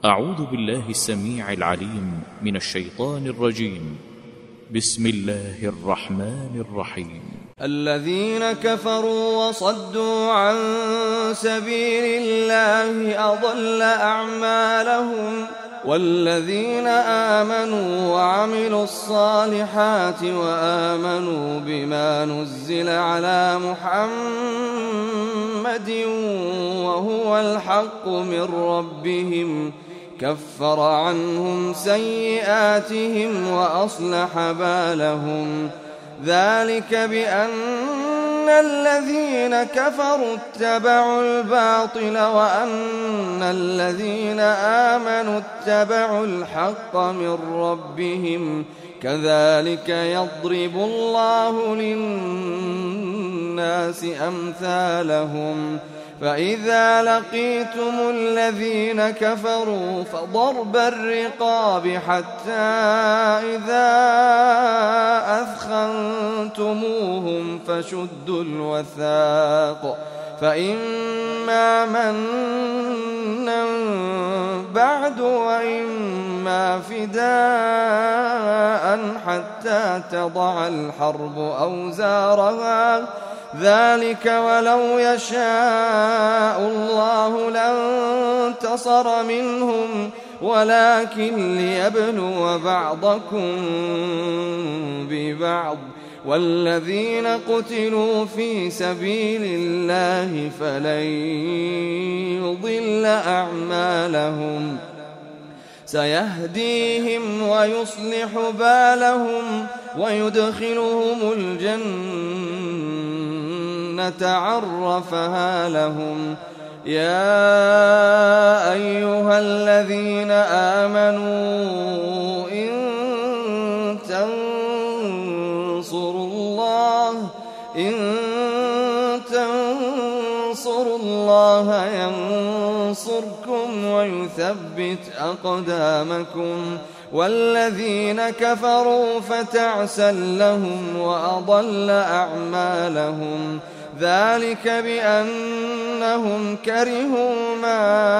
أعوذ بالله السميع العليم من الشيطان الرجيم. بسم الله الرحمن الرحيم. الذين كفروا وصدوا عن سبيل الله أضل أعمالهم، والذين آمنوا وعملوا الصالحات وآمنوا بما نزل على محمد وهو الحق من ربهم كفر عنهم سيئاتهم وأصلح بالهم. ذلك بأن الذين كفروا اتبعوا الباطل وأن الذين آمنوا اتبعوا الحق من ربهم، كذلك يضرب الله للناس أمثالهم. فإذا لقيتم الذين كفروا فضرب الرقاب حتى إذا أثخنتموهم فشدوا الوثاق، فإما منا بعد وإما فداء حتى تضع الحرب أوزارها، ذلك ولو يشاء الله لانتصر منهم ولكن ليبلو بعضكم ببعض. والذين قتلوا في سبيل الله فلن يضل أعمالهم، سيهديهم ويصلح بالهم ويدخلهم الجنة عرفها لهم. يا أيها الذين آمنوا إن تنصروا الله ينصركم ويثبت أقدامكم. والذين كفروا فتعسا لهم وأضل أعمالهم، ذلك بأنهم كرهوا ما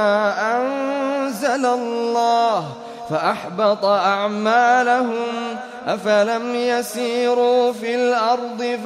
أنزل الله فأحبط أعمالهم. أفلم يسيروا في الأرض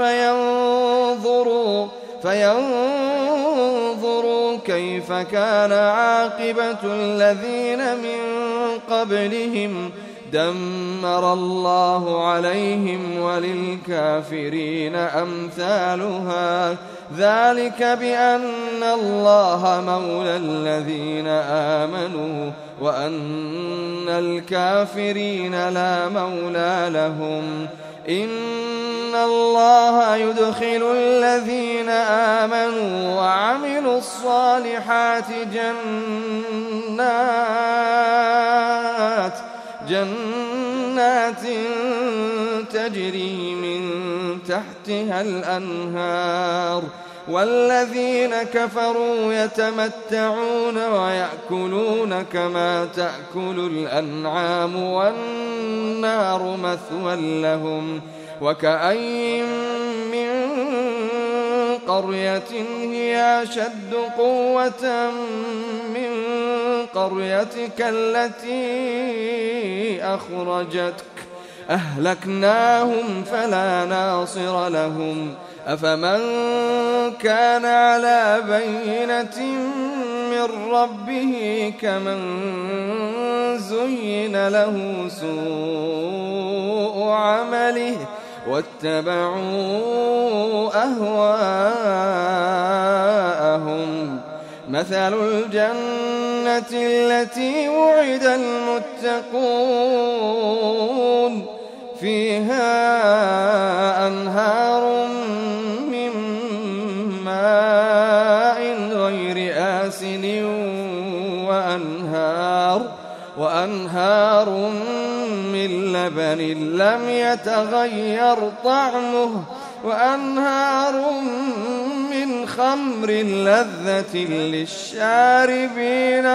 فينظروا كيف كان عاقبة الذين من قبلهم، دمر الله عليهم وللكافرين أمثالها. ذلك بأن الله مولى الذين آمنوا وأن الكافرين لا مولى لهم. إن الله يدخل الذين آمنوا وعملوا الصالحات جنات تجري من تحتها الأنهار، والذين كفروا يتمتعون ويأكلون كما تأكل الأنعام والنار مثوى لهم. وكأين من قرية هي أشد قوة من قريتك التي أخرجتك أهلكناهم فلا ناصر لهم. أفمن كان على بينة من ربه كمن زين له سوء عمله واتبعوا أهواءهم. مثل الجنة التي وعد المتقون فيها أنهار من ماء غير آسن وأنهار من لبن لم يتغير طعمه وأنهار من خمر لذة للشاربين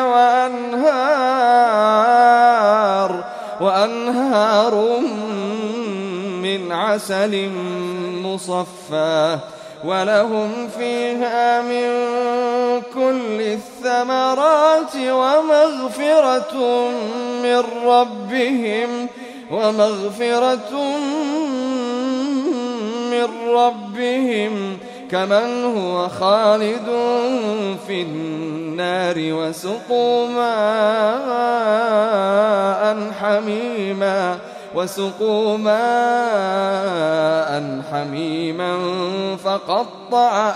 وأنهار من عسل مصفى ولهم فيها من كل الثمرات ومغفرة من ربهم كمن هو خالد في النار وسقوا ماء حميما فقطع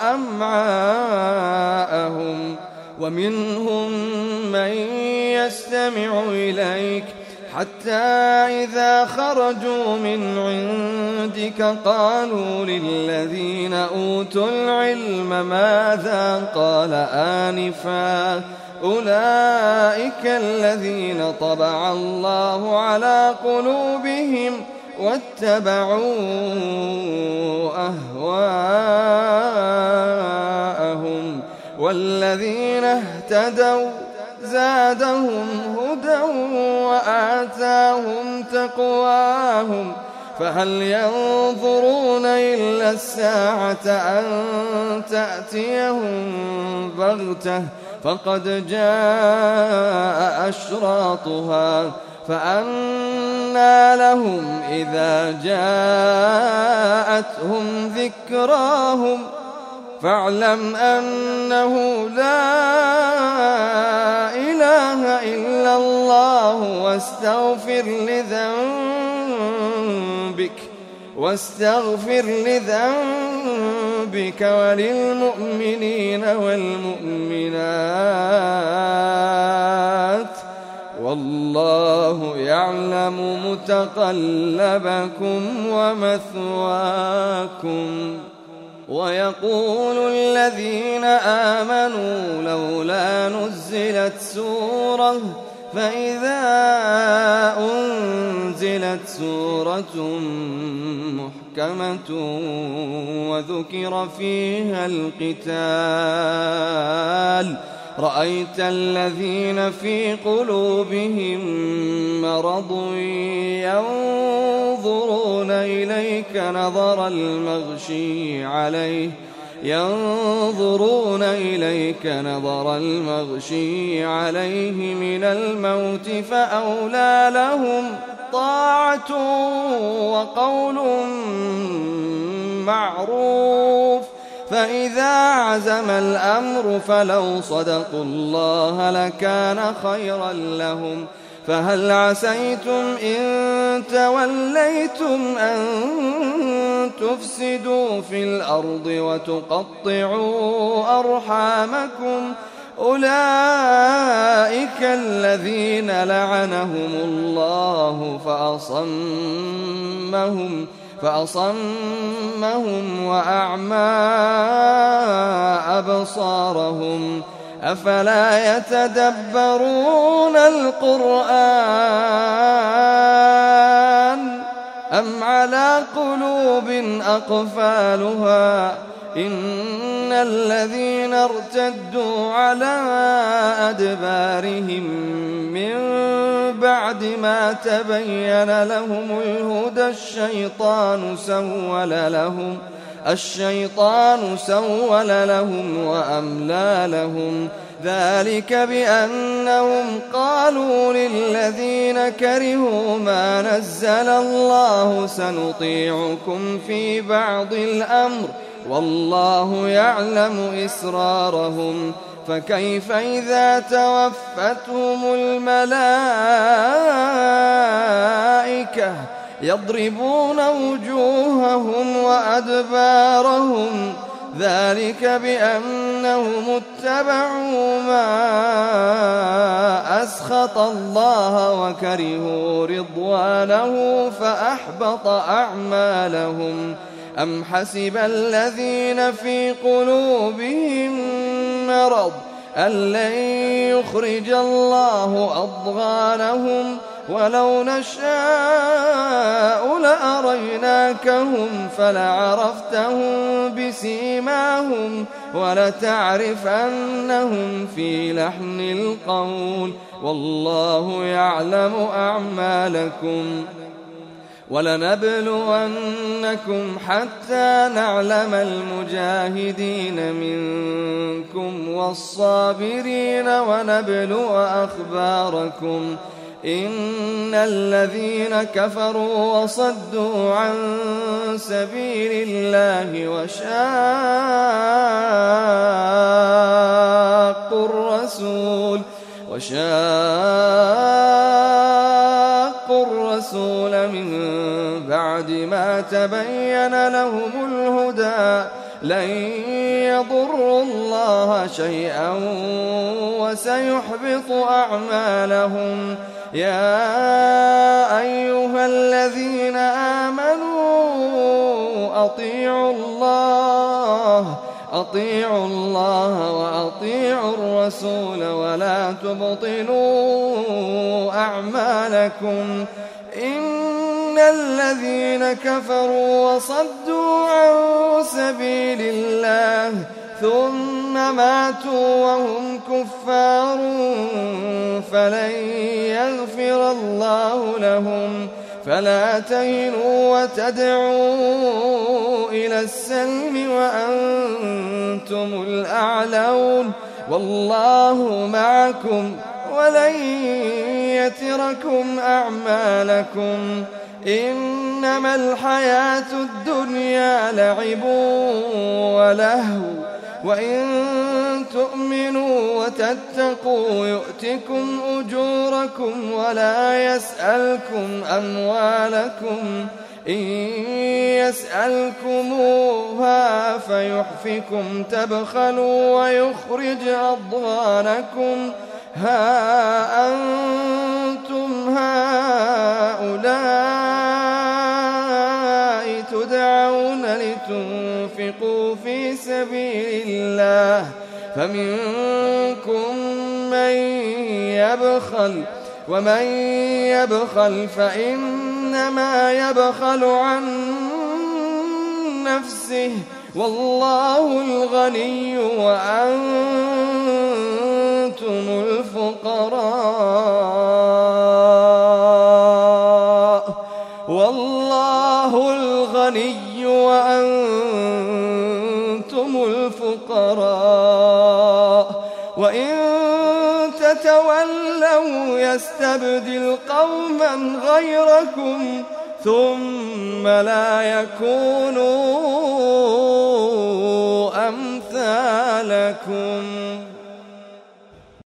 أمعاءهم ومنهم من يستمع إليك حتى إذا خرجوا من عندك قالوا للذين أوتوا العلم ماذا قال آنفا أولئك الذين طبع الله على قلوبهم واتبعوا أهواءهم والذين اهتدوا زادهم هدى وآتاهم تقواهم فهل ينظرون إلا الساعة أن تأتيهم بغتة فقد جاء أشراطها فأنى لهم إذا جاءتهم ذكراهم فاعلم أنه لا إله إلا الله واستغفر لذنبك وللمؤمنين والمؤمنات والله يعلم متقلبكم ومثواكم. ويقول الذين آمنوا لولا نزلت سورة فإذا أنزلت سورة محكمة وذكر فيها القتال رأيت الذين في قلوبهم مرض ينظرون إليك نظر المغشي عليه من الموت فأولى لهم طاعة وقول معروف فإذا عزم الأمر فلو صدقوا الله لكان خيرا لهم فهل عسيتم إن توليتم أن تفسدوا في الأرض وتقطعوا أرحامكم أولئك الذين لعنهم الله فأصمهم وأعمى أبصارهم أفلا يتدبرون القرآن أم على قلوب أقفالها إن الذين ارتدوا على أدبارهم من بعد ما تبين لهم الهدى الشيطان سول لهم وأملى لهم ذلك بأنهم قالوا للذين كرهوا ما نزل الله سنطيعكم في بعض الأمر والله يعلم إسرارهم فكيف إذا توفتهم الملائكة يضربون وجوههم وأدبارهم ذلك بأنهم اتبعوا ما أسخط الله وكرهوا رضوانه فأحبط أعمالهم أم حسب الذين في قلوبهم مرض أن لن يخرج الله أضغانهم ولو نشاء لأريناكهم فلعرفتهم بسيماهم ولتعرفنهم في لحن القول والله يعلم أعمالكم ولنبلونكم حتى نعلم المجاهدين منكم والصابرين ونبلو أخباركم إن الذين كفروا وصدوا عن سبيل الله وشاقوا الرسول من بعد ما تبين لهم الهدى لن يضروا الله شيئا وسيحبط أعمالهم يا أيها الذين آمنوا أطيعوا الله وأطيعوا الرسول ولا تبطلوا أعمالكم إن الذين كفروا وصدوا عن سبيل الله ثم ماتوا وهم كفار فلن يغفر الله لهم فلا تهنوا وتدعوا إلى السلم وأنتم الأعلون والله معكم ولن يتركم أعمالكم إنما الحياة الدنيا لعب ولهو وإن تؤمنوا وتتقوا يؤتكم أجوركم ولا يسألكم أموالكم إن يسألكموها فيحفكم تبخلوا ويخرج أضغانكم ها أنتم هؤلاء تدعون لتنفقوا في سبيل الله فمنكم من يبخل ومن يبخل فإنما يبخل عن نفسه والله الغني وأنتم الفقراء والله الغني وأنتم الفقراء وإن تتولوا يستبدل قوما غيركم ثم لا يكونوا أمثالكم